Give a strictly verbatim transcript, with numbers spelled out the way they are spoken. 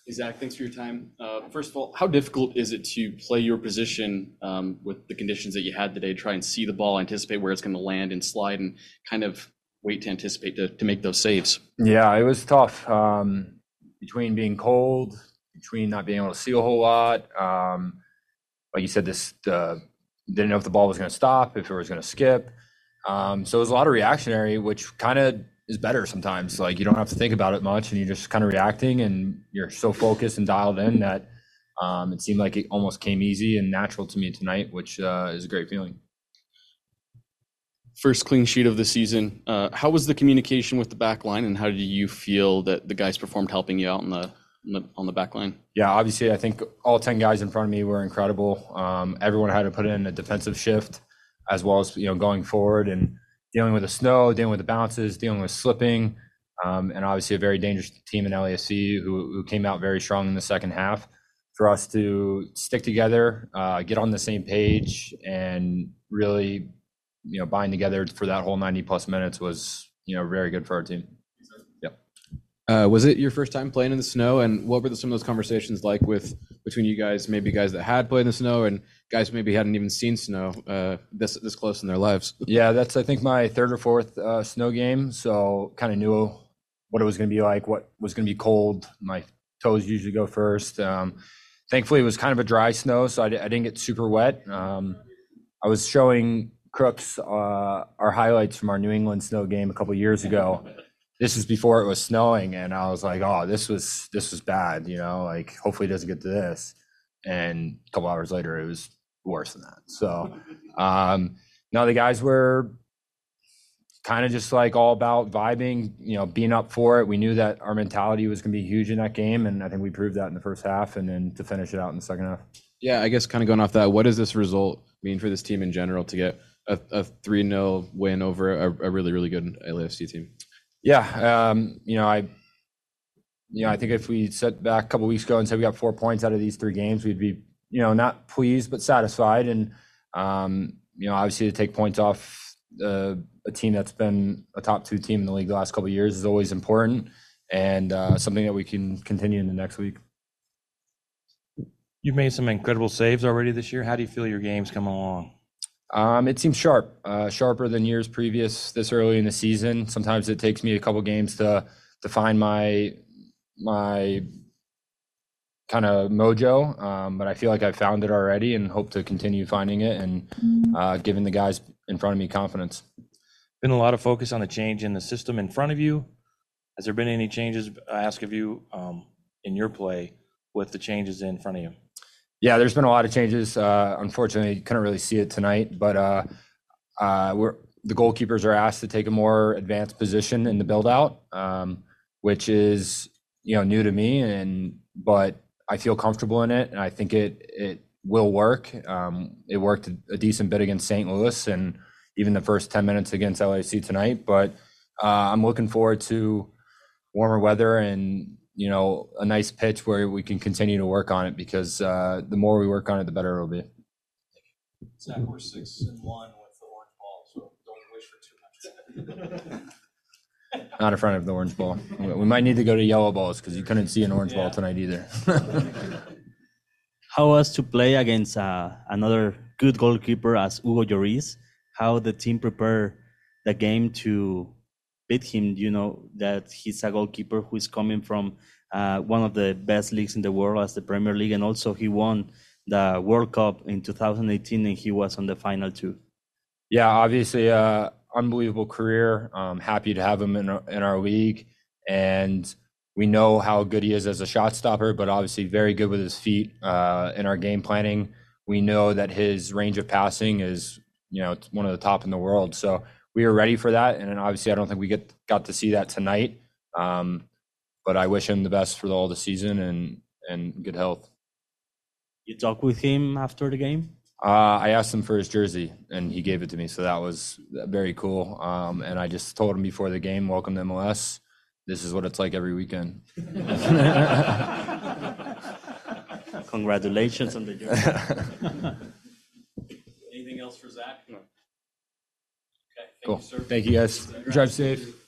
Hey, Zach, thanks for your time. Uh, first of all, how difficult is it to play your position um, with the conditions that you had today? Try and see the ball, anticipate where it's going to land and slide, and kind of wait to anticipate to, to make those saves. Yeah, it was tough. Um, between being cold, between not being able to see a whole lot. Um, like you said, this uh, didn't know if the ball was going to stop, if it was going to skip. Um, so it was a lot of reactionary, which kind of is better sometimes. Like you don't have to think about it much, and you're just kind of reacting, and you're so focused and dialed in that um, it seemed like it almost came easy and natural to me tonight, which uh, is a great feeling. First clean sheet of the season. Uh, how was the communication with the back line, and how did you feel that the guys performed helping you out on the on the, on the back line? Yeah, obviously, I think all ten guys in front of me were incredible. Um, everyone had to put in a defensive shift, as well as you know going forward and dealing with the snow, dealing with the bounces, dealing with slipping, um, and obviously a very dangerous team in L A F C who, who came out very strong in the second half. For us to stick together, uh, get on the same page, and really you know, bind together for that whole ninety plus minutes was, you know, very good for our team. Yep. Uh, was it your first time playing in the snow? And what were the, some of those conversations like with between you guys, maybe guys that had played in the snow and guys maybe hadn't even seen snow uh, this this close in their lives? Yeah, that's I think my third or fourth uh, snow game, so kind of knew what it was going to be like, what was going to be cold. My toes usually go first. Um, thankfully, it was kind of a dry snow, so I, I didn't get super wet. Um, I was showing Crooks, uh, our highlights from our New England snow game a couple years ago. This is before it was snowing, and I was like, "Oh, this was this was bad," you know. Like, hopefully, it doesn't get to this. And a couple hours later, it was worse than that. So, um, no, the guys were kind of just like all about vibing, you know, being up for it. We knew that our mentality was going to be huge in that game, and I think we proved that in the first half, and then to finish it out in the second half. Yeah, I guess kind of going off that, what does this result mean for this team in general to get a, a three nil win over a, a really, really good L A F C team? Yeah, um, you know, I, you know, I think if we sat back a couple weeks ago and said we got four points out of these three games, we'd be, you know, not pleased but satisfied. And um, you know, obviously to take points off uh, a team that's been a top two team in the league the last couple of years is always important, and uh, something that we can continue in the next week. You've made some incredible saves already this year. How do you feel your game's coming along? Um, it seems sharp, uh, sharper than years previous this early in the season. Sometimes it takes me a couple games to to find my my kind of mojo, um, but I feel like I've found it already and hope to continue finding it and uh, giving the guys in front of me confidence. Been a lot of focus on the change in the system in front of you. Has there been any changes, I ask of you, um, in your play with the changes in front of you? Yeah, there's been a lot of changes. Uh, unfortunately, couldn't really see it tonight, but uh, uh, we're the goalkeepers are asked to take a more advanced position in the build out, um, which is you know new to me, and but I feel comfortable in it, and I think it it will work. Um, it worked a decent bit against Saint Louis, and even the first ten minutes against L A F C tonight. But uh, I'm looking forward to warmer weather and you know, a nice pitch where we can continue to work on it, because uh, the more we work on it, the better it'll be. Zach, we're six and one with the orange ball, so don't wish for too much. Not in front of the orange ball. We might need to go to yellow balls because you couldn't see an orange yeah. ball tonight either. How was to play against uh, another good goalkeeper as Hugo Lloris? How the team prepare the game to beat him? You know that he's a goalkeeper who is coming from uh, one of the best leagues in the world as the Premier League, and also he won the World Cup in two thousand eighteen, and he was on the final too. Yeah, obviously, uh, unbelievable career. Um, happy to have him in our, in our league, and we know how good he is as a shot stopper, but obviously very good with his feet. Uh, in our game planning, we know that his range of passing is, you know, one of the top in the world. So we were ready for that, and obviously I don't think we get got to see that tonight. Um, but I wish him the best for the, all the season and and good health. You talk with him after the game? Uh, I asked him for his jersey, and he gave it to me, so that was very cool. Um, and I just told him before the game, welcome to M L S. This is what it's like every weekend. Congratulations on the jersey. Anything else for Zach? No. Okay, thank Cool. you, sir. Thank you, guys. Drive safe.